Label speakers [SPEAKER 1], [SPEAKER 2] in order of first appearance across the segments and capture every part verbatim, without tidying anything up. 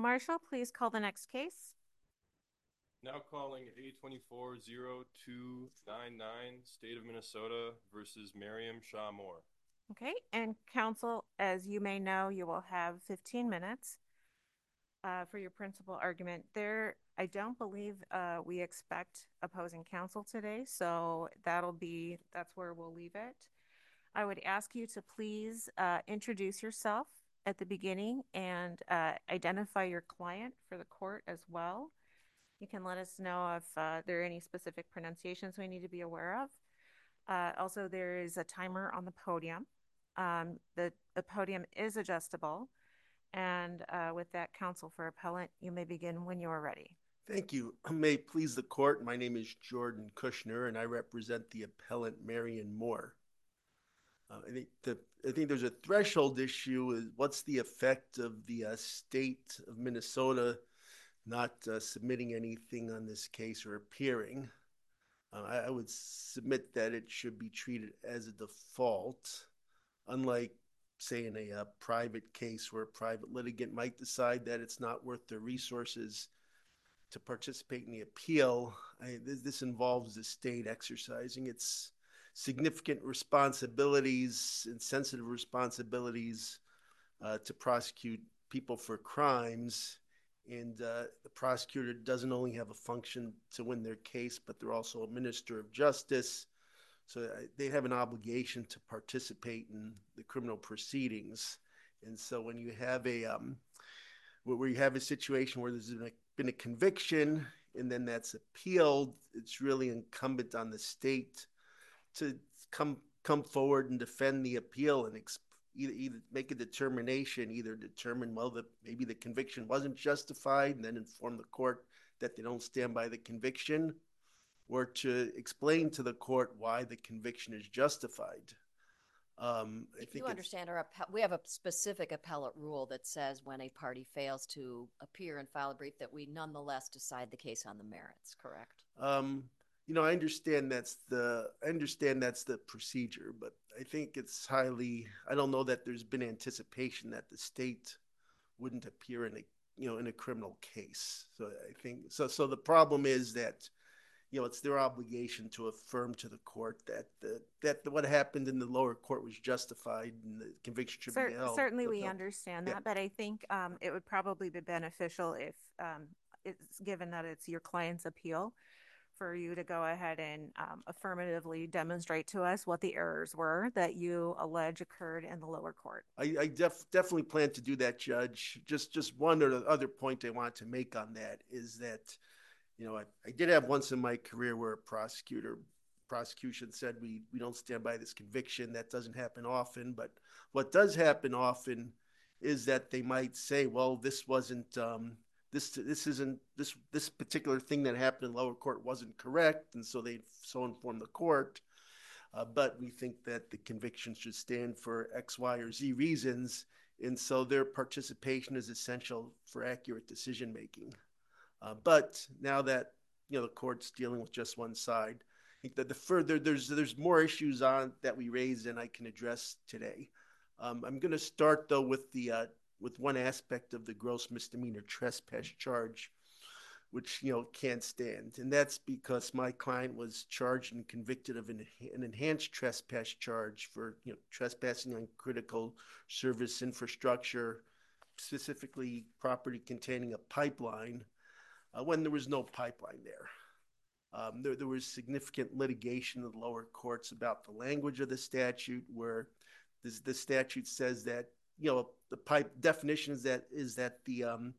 [SPEAKER 1] Marshall, please call the next case.
[SPEAKER 2] Now calling A twenty-four zero two nine nine, State of Minnesota versus Miriam Shaw Moore.
[SPEAKER 1] Okay, and counsel, as you may know, you will have fifteen minutes uh, for your principal argument. There, I don't believe uh, we expect opposing counsel today, so that'll be, that's where we'll leave it. I would ask you to please uh, introduce yourself at the beginning and uh, identify your client for the court as well. You can let us know if uh, there are any specific pronunciations we need to be aware of. Uh, also, there is a timer on the podium. Um, the, the podium is adjustable. And uh, with that, counsel for appellant, you may begin when you are ready.
[SPEAKER 3] Thank you. May it please the court, my name is Jordan Kushner, and I represent the appellant Marion Moore. Uh, I think the I think there's a threshold issue: is what's the effect of the uh, state of Minnesota not uh, submitting anything on this case or appearing? Uh, I, I would submit that it should be treated as a default, unlike, say, in a, a private case where a private litigant might decide that it's not worth their resources to participate in the appeal. I, this, this involves the state exercising its significant responsibilities and sensitive responsibilities uh, to prosecute people for crimes. And uh, the prosecutor doesn't only have a function to win their case, but they're also a minister of justice. So uh, they have an obligation to participate in the criminal proceedings. And so when you have a um, where you have a situation where there's been a, been a conviction and then that's appealed, it's really incumbent on the state to come come forward and defend the appeal and exp- either, either make a determination, either determine, well, that maybe the conviction wasn't justified and then inform the court that they don't stand by the conviction, or to explain to the court why the conviction is justified. Um, I think
[SPEAKER 4] You understand our we have a specific appellate rule that says when a party fails to appear and file a brief that we nonetheless decide the case on the merits, correct?
[SPEAKER 3] Um, you know, I understand that's the I understand that's the procedure, but I think it's highly I don't know that there's been anticipation that the state wouldn't appear in a you know in a criminal case. So I think so so the problem is that you know it's their obligation to affirm to the court that the that the, what happened in the lower court was justified and the conviction should
[SPEAKER 1] Cer-
[SPEAKER 3] be held.
[SPEAKER 1] certainly,
[SPEAKER 3] So,
[SPEAKER 1] we
[SPEAKER 3] so,
[SPEAKER 1] understand
[SPEAKER 3] yeah.
[SPEAKER 1] that, but I think um, it would probably be beneficial if um, it's given that it's your client's appeal for you to go ahead and um, affirmatively demonstrate to us what the errors were that you allege occurred in the lower court.
[SPEAKER 3] I, I def, definitely plan to do that, Judge. Just just one other point I want to make on that is that, you know, I, I did have once in my career where a prosecutor prosecution said we we don't stand by this conviction. That doesn't happen often, but what does happen often is that they might say, well, this wasn't um, this this isn't this this particular thing that happened in lower court wasn't correct, and so they so inform the court. Uh, but we think that the conviction should stand for X, Y, or Z reasons, and so their participation is essential for accurate decision making. Uh, but now that you know the court's dealing with just one side, I think that the further there's there's more issues on that we raised than I can address today. Um, I'm going to start though with the uh, with one aspect of the gross misdemeanor trespass charge, which you know can't stand, and that's because my client was charged and convicted of an, an enhanced trespass charge for you know trespassing on critical service infrastructure, specifically property containing a pipeline, uh, when there was no pipeline there. Um, there. There was significant litigation in the lower courts about the language of the statute, where this, the statute says that you know the pipe definition is that is that the um,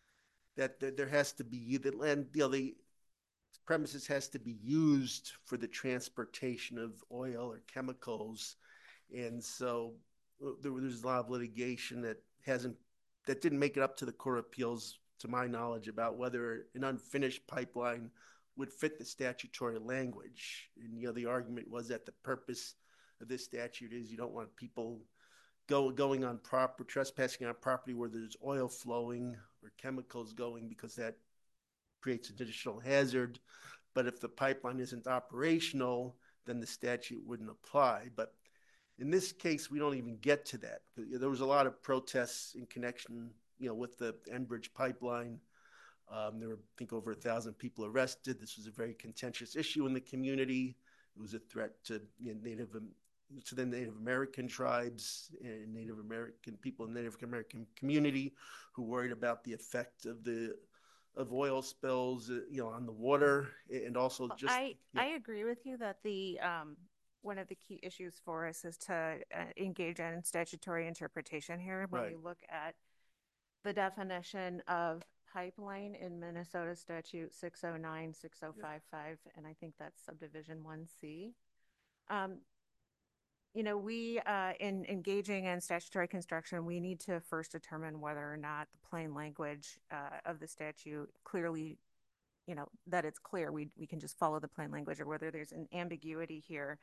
[SPEAKER 3] that there has to be the land you know the premises has to be used for the transportation of oil or chemicals, and so uh, there, there's a lot of litigation that hasn't that didn't make it up to the court of appeals, to my knowledge, about whether an unfinished pipeline would fit the statutory language. And you know, the argument was that the purpose of this statute is you don't want people go going on proper trespassing on property where there's oil flowing or chemicals going, because that creates additional hazard. But if the pipeline isn't operational, then the statute wouldn't apply. But in this case, we don't even get to that. There was a lot of protests in connection you know, with the Enbridge pipeline. Um, there were, I think, over a thousand people arrested. This was a very contentious issue in the community. It was a threat to you know, Native to the Native American tribes and Native American people in the Native American community who worried about the effect of the of oil spills, uh, you know, on the water, and also just.
[SPEAKER 1] I
[SPEAKER 3] Yeah.
[SPEAKER 1] I agree with you that the um one of the key issues for us is to uh, engage in statutory interpretation here. When
[SPEAKER 3] Right.
[SPEAKER 1] we look at the definition of pipeline in Minnesota statute six oh nine, six oh five five, and I think that's subdivision one C. Um, you know, we, uh, in engaging in statutory construction, we need to first determine whether or not the plain language uh, of the statute clearly, you know, that it's clear. We, we can just follow the plain language, or whether there's an ambiguity here.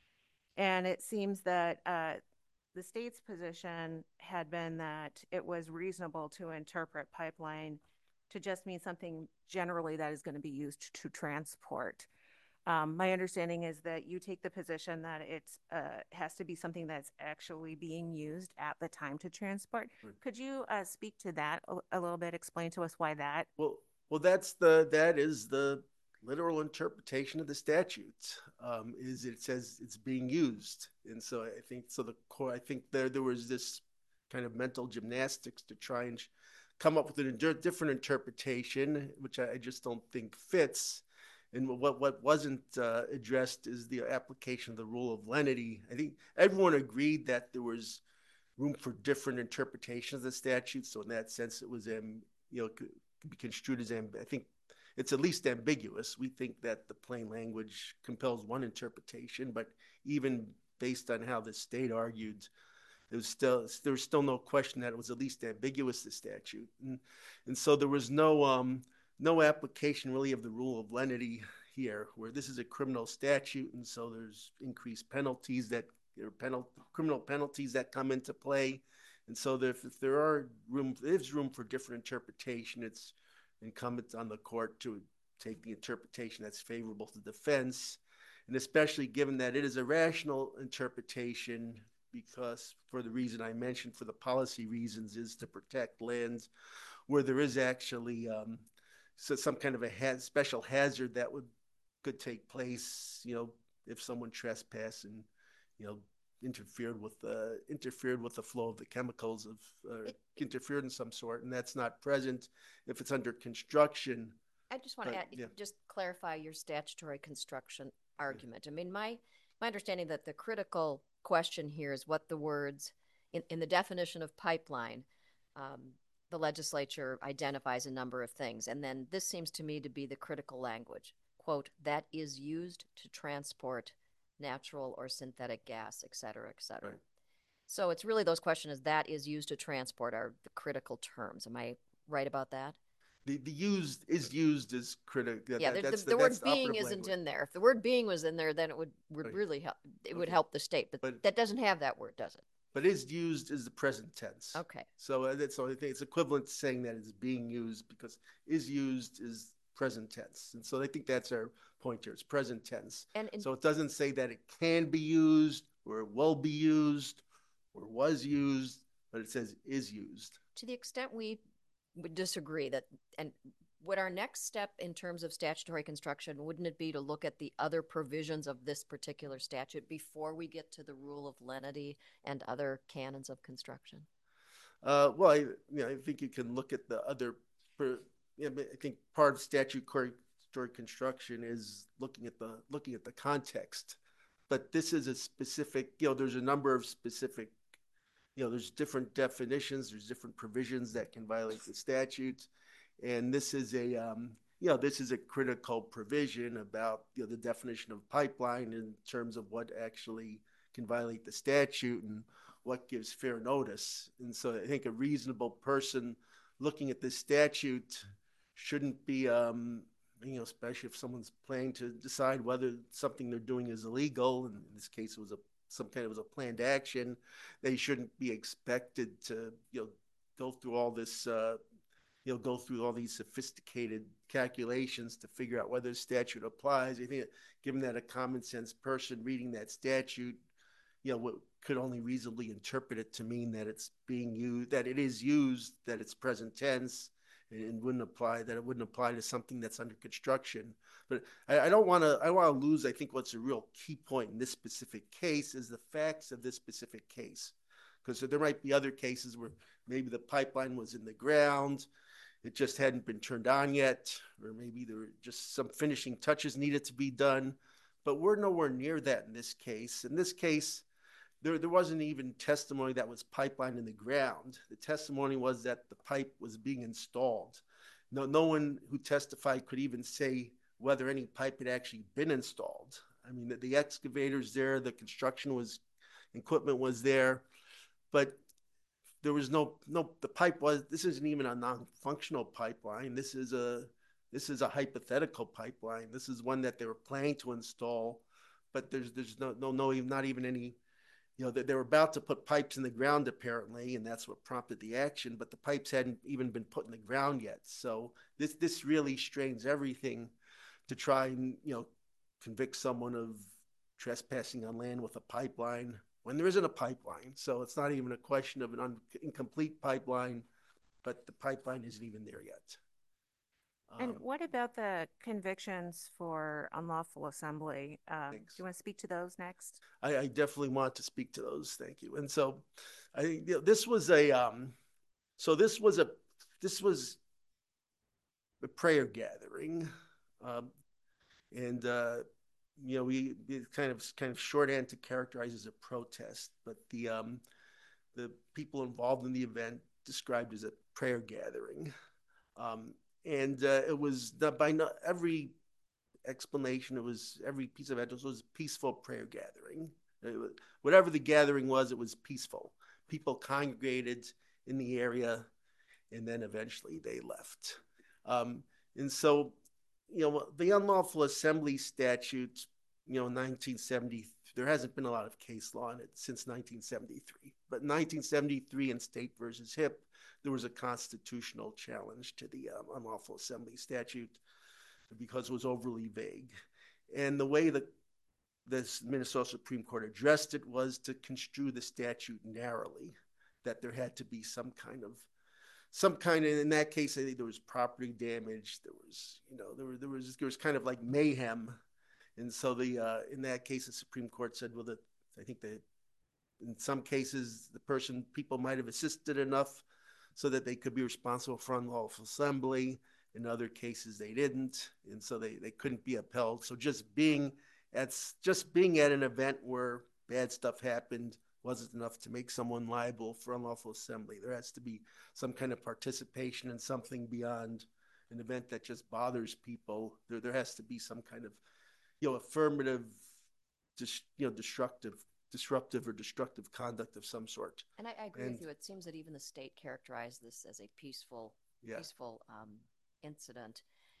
[SPEAKER 1] And it seems that uh, the state's position had been that it was reasonable to interpret pipeline to just mean something generally that is going to be used to transport. Um, my understanding is that you take the position that it uh, has to be something that's actually being used at the time to transport.
[SPEAKER 3] Right.
[SPEAKER 1] Could you uh, speak to that a, a little bit? Explain to us why that?
[SPEAKER 3] Well, well, that's the that is the literal interpretation of the statute. Um, is it says it's being used, and so I think so. The core, I think there there was this kind of mental gymnastics to try and come up with a different interpretation, which I, I just don't think fits. And what what wasn't uh, addressed is the application of the rule of lenity. I think everyone agreed that there was room for different interpretations of the statute. So in that sense, it was um, you know could, could be construed as amb- I think it's at least ambiguous. We think that the plain language compels one interpretation, but even based on how the state argued, there was still there was still no question that it was at least ambiguous, the statute, and and so there was no um. no application really of the rule of lenity here, where this is a criminal statute, and so there's increased penalties that there are penal, criminal penalties that come into play, and so there, if there are room, there's room for different interpretation. It's incumbent on the court to take the interpretation that's favorable to defense, and especially given that it is a rational interpretation, because for the reason I mentioned, for the policy reasons, is to protect lands where there is actually um, so some kind of a ha- special hazard that would could take place, you know, if someone trespassed and, you know, interfered with the interfered with the flow of the chemicals of uh,
[SPEAKER 4] It-
[SPEAKER 3] interfered in some sort, and that's not present if it's under construction.
[SPEAKER 4] I just want
[SPEAKER 3] But,
[SPEAKER 4] to add,
[SPEAKER 3] yeah.
[SPEAKER 4] just clarify your statutory construction argument. I mean, my, my understanding that the critical question here is what the words in, in the definition of pipeline, um, the legislature identifies a number of things. And then this seems to me to be the critical language, quote, that is used to transport natural or synthetic gas, et cetera, et cetera.
[SPEAKER 3] Right.
[SPEAKER 4] So it's really those questions that is used to transport are the critical terms. Am I right about that?
[SPEAKER 3] The the used is used as critical.
[SPEAKER 4] Yeah,
[SPEAKER 3] that,
[SPEAKER 4] the,
[SPEAKER 3] that's
[SPEAKER 4] the,
[SPEAKER 3] the,
[SPEAKER 4] the word
[SPEAKER 3] that's the
[SPEAKER 4] being
[SPEAKER 3] operative
[SPEAKER 4] isn't
[SPEAKER 3] language.
[SPEAKER 4] in there. If the word being was in there, then it would, would
[SPEAKER 3] Right.
[SPEAKER 4] really help. It would
[SPEAKER 3] Okay.
[SPEAKER 4] help the state, but,
[SPEAKER 3] But-
[SPEAKER 4] that doesn't have that word, does it?
[SPEAKER 3] But is used is the present tense.
[SPEAKER 4] Okay.
[SPEAKER 3] So uh, that's so I think it's equivalent to saying that it's being used, because is used is present tense, and so I think that's our point here. It's present tense.
[SPEAKER 4] And, and
[SPEAKER 3] So it doesn't say that it can be used or it will be used or was used, but it says is used.
[SPEAKER 4] to the extent we would disagree that, and would our next step in terms of statutory construction, wouldn't it be to look at the other provisions of this particular statute before we get to the rule of lenity and other canons of construction?
[SPEAKER 3] Uh, well, I, you know, I think you can look at the other. Per, you know, I think part of statutory construction is looking at the looking at the context, but this is a specific. You know, there's a number of specific. You know, there's different definitions. There's different provisions that can violate the statute, and this is a. Um, you know, this is a critical provision about you know the definition of pipeline in terms of what actually can violate the statute and what gives fair notice. And so I think a reasonable person looking at this statute shouldn't be, um, you know, especially if someone's planning to decide whether something they're doing is illegal. And in this case, it was a some kind of was a planned action. They shouldn't be expected to, you know, go through all this, uh, you know, go through all these sophisticated calculations to figure out whether the statute applies. I think, given that a common sense person reading that statute, you know, what could only reasonably interpret it to mean that it's being used, that it is used, that it's present tense, and, and wouldn't apply, that it wouldn't apply to something that's under construction. But I, I don't want to, I want to lose, I think what's a real key point in this specific case is the facts of this specific case. Because there might be other cases where maybe the pipeline was in the ground, it just hadn't been turned on yet, or maybe there were just some finishing touches needed to be done. But we're nowhere near that in this case. In this case, there, there wasn't even testimony that was pipeline in the ground. The testimony was that the pipe was being installed. No, no one who testified could even say whether any pipe had actually been installed. I mean, the, the excavator's there, the construction was, equipment was there, but there was no, no, the pipe was, this isn't even a non-functional pipeline. This is a, this is a hypothetical pipeline. This is one that they were planning to install, but there's, there's no, no, no, not even any, you know, they, they were about to put pipes in the ground apparently, and that's what prompted the action, but the pipes hadn't even been put in the ground yet. So this, this really strains everything to try and, you know, convict someone of trespassing on land with a pipeline when there isn't a pipeline. So it's not even a question of an un- incomplete pipeline, but the pipeline isn't even there yet.
[SPEAKER 1] And
[SPEAKER 3] Um,
[SPEAKER 1] what about the convictions for unlawful assembly? Um, do you want to speak to those next?
[SPEAKER 3] I, I definitely want to speak to those. Thank you. And so I think, you know, this was a, um, so this was a, this was a prayer gathering. Um, and, uh, you know, we it kind of kind of shorthand to characterize as a protest, but the um, the people involved in the event described as a prayer gathering, um, and uh, it was not by not every explanation. It was every piece of evidence was a peaceful prayer gathering. It was, whatever the gathering was, it was peaceful. People congregated in the area, and then eventually they left. Um, and so, you know, the unlawful assembly statute, you know, nineteen seventy, there hasn't been a lot of case law on it since nineteen seventy-three. But in nineteen seventy-three in State versus Hip, there was a constitutional challenge to the um, unlawful assembly statute because it was overly vague. And the way that this Minnesota Supreme Court addressed it was to construe the statute narrowly, that there had to be some kind of some kind of, in that case, I think there was property damage. There was, you know, there, were, there was, there was kind of like mayhem. And so the, uh, in that case, the Supreme Court said, well, that I think that in some cases, the person, people might have assisted enough so that they could be responsible for unlawful assembly. In other cases, they didn't. And so they, they couldn't be upheld. So just being at, just being at an event where bad stuff happened wasn't enough to make someone liable for unlawful assembly. There has to be some kind of participation in something beyond an event that just bothers people. There, there has to be some kind of, you know, affirmative, dis, you know, destructive, disruptive or destructive conduct of some sort.
[SPEAKER 4] And I, I agree
[SPEAKER 3] and,
[SPEAKER 4] with you. It seems that even the state characterized this as a peaceful,
[SPEAKER 3] yeah.
[SPEAKER 4] peaceful um, incident.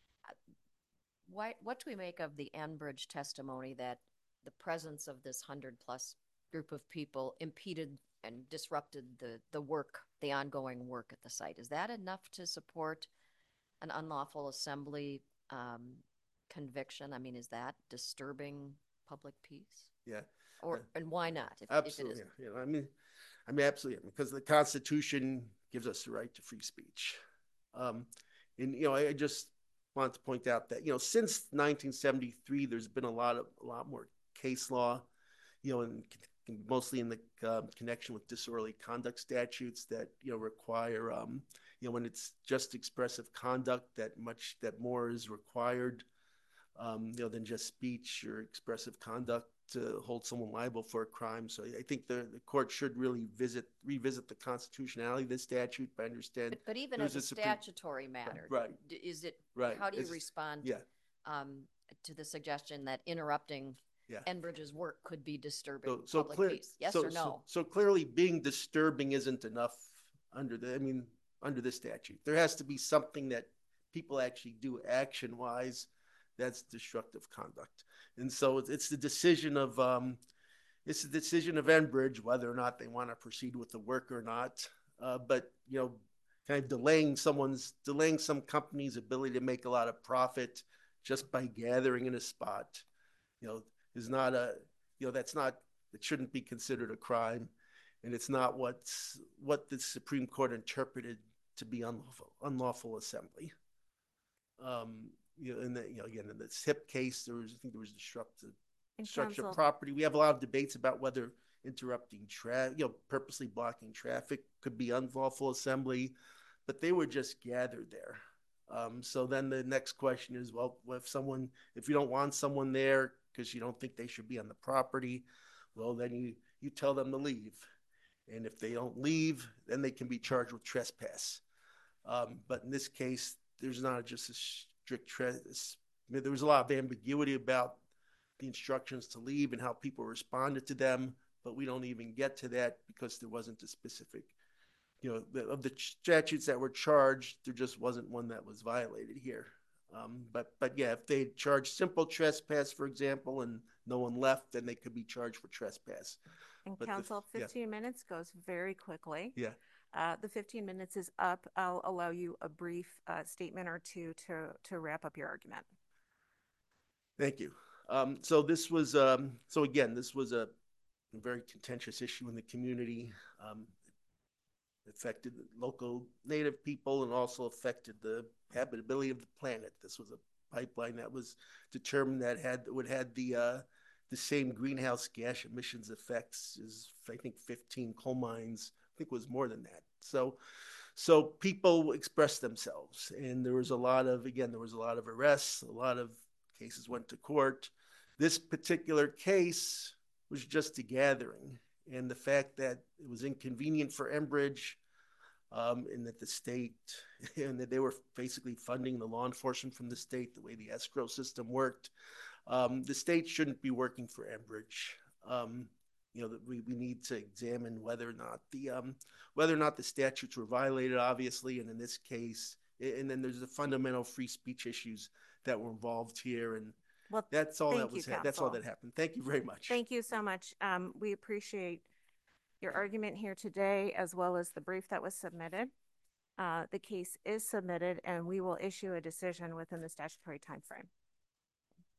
[SPEAKER 4] Why, what do we make of the Enbridge testimony that the presence of this hundred plus group of people impeded and disrupted the, the work, the ongoing work at the site? Is that enough to support an unlawful assembly um, conviction? I mean, is that disturbing public peace?
[SPEAKER 3] Yeah.
[SPEAKER 4] Or,
[SPEAKER 3] yeah.
[SPEAKER 4] and why not? If,
[SPEAKER 3] absolutely.
[SPEAKER 4] If it
[SPEAKER 3] yeah. You know, I mean, I mean, absolutely. Because the Constitution gives us the right to free speech. Um, and, you know, I, I just want to point out that, you know, since nineteen seventy-three, there's been a lot of, a lot more case law, you know, and mostly in the uh, connection with disorderly conduct statutes that, you know, require, um, you know, when it's just expressive conduct, that much, that more is required, um, you know, than just speech or expressive conduct to hold someone liable for a crime. So I think the, the court should really visit, revisit the constitutionality of this statute, but I understand.
[SPEAKER 4] But, but even
[SPEAKER 3] as
[SPEAKER 4] a statutory Supreme... matter,
[SPEAKER 3] right.
[SPEAKER 4] is it,
[SPEAKER 3] right.
[SPEAKER 4] how do you
[SPEAKER 3] it's,
[SPEAKER 4] respond
[SPEAKER 3] yeah.
[SPEAKER 4] um, to the suggestion that interrupting yeah. Enbridge's work could be disturbing so, so public clear, peace? Yes
[SPEAKER 3] so,
[SPEAKER 4] or no?
[SPEAKER 3] So, so clearly being disturbing isn't enough under the, I mean, under the statute. There has to be something that people actually do action-wise that's destructive conduct. And so it's, it's the decision of, um, it's the decision of Enbridge whether or not they want to proceed with the work or not. Uh, but, you know, kind of delaying someone's, delaying some company's ability to make a lot of profit just by gathering in a spot, you know, is not a, you know, that's not, it shouldn't be considered a crime, and it's not what's what the Supreme Court interpreted to be unlawful unlawful assembly. Um, you know, in the, you know, again, in this HIP case, there was, I think there was disruptive
[SPEAKER 1] And
[SPEAKER 3] destruction of
[SPEAKER 1] counsel,
[SPEAKER 3] property. We have a lot of debates about whether interrupting traffic, you know, purposely blocking traffic could be unlawful assembly, but they were just gathered there. Um, so then the next question is, well, if someone, if you don't want someone there because you don't think they should be on the property, well, then you, you tell them to leave. And if they don't leave, then they can be charged with trespass. Um, but in this case, there's not just a strict trespass. I mean, there was a lot of ambiguity about the instructions to leave and how people responded to them, but we don't even get to that because there wasn't a specific, you know, the, of the statutes that were charged, there just wasn't one that was violated here. Um, but but yeah, if they charged simple trespass, for example, and no one left, then they could be charged for trespass.
[SPEAKER 1] and
[SPEAKER 3] But the-
[SPEAKER 1] counsel,
[SPEAKER 3] yeah.
[SPEAKER 1] fifteen minutes goes very quickly.
[SPEAKER 3] Yeah.
[SPEAKER 1] Uh, the fifteen minutes is up. I'll allow you a brief uh, statement or two to, to wrap up your argument.
[SPEAKER 3] Thank you. Um, so this was, um, so again, this was a, a very contentious issue in the community. Um, it affected the local native people and also affected the habitability of the planet. This was a pipeline that was determined that had would had the uh, the same greenhouse gas emissions effects as I think fifteen coal mines. I think it was more than that. So, so people expressed themselves, and there was a lot of again there was a lot of arrests, a lot of cases went to court. This particular case was just a gathering, and the fact that it was inconvenient for Enbridge, um, and that the state, and that they were basically funding the law enforcement from the state, the way the escrow system worked, um, the state shouldn't be working for Enbridge. Um, you know, that we, we need to examine whether or not the um, whether or not the statutes were violated, obviously, and in this case, and then there's the fundamental free speech issues that were involved here, and
[SPEAKER 1] Well,
[SPEAKER 3] that's all
[SPEAKER 1] thank
[SPEAKER 3] that was.
[SPEAKER 1] you,
[SPEAKER 3] Ha- that's all
[SPEAKER 1] counsel.
[SPEAKER 3] that happened. Thank you very much.
[SPEAKER 1] Thank you so much. Um, we appreciate your argument here today, as well as the brief that was submitted. Uh, the case is submitted, and we will issue a decision within the statutory timeframe.